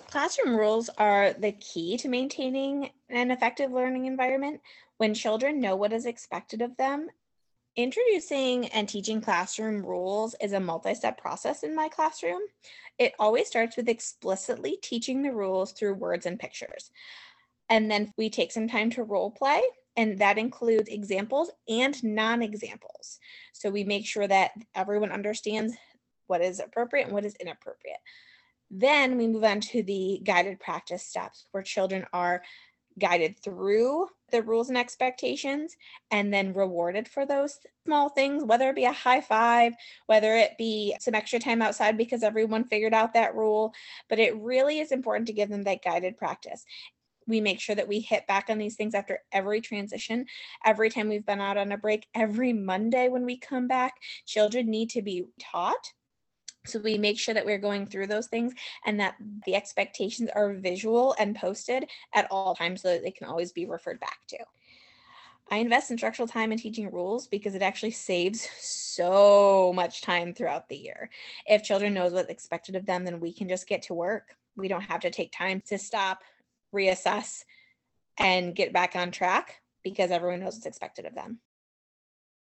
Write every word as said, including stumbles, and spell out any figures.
Classroom rules are the key to maintaining an effective learning environment. When children know what is expected of them, introducing and teaching classroom rules is a multi step process in my classroom. It always starts with explicitly teaching the rules through words and pictures. And then we take some time to role play, and that includes examples and non examples. So we make sure that everyone understands what is appropriate and what is inappropriate. Then we move on to the guided practice steps where children are guided through the rules and expectations and then rewarded for those small things, whether it be a high five, whether it be some extra time outside because everyone figured out that rule. But it really is important to give them that guided practice. We make sure that we hit back on these things after every transition, every time we've been out on a break, every Monday when we come back. Children need to be taught, so we make sure that we're going through those things and that the expectations are visual and posted at all times so that they can always be referred back to. I invest instructional time in teaching rules because it actually saves so much time throughout the year. If children knows what's expected of them, then we can just get to work. We don't have to take time to stop, reassess, and get back on track because everyone knows what's expected of them.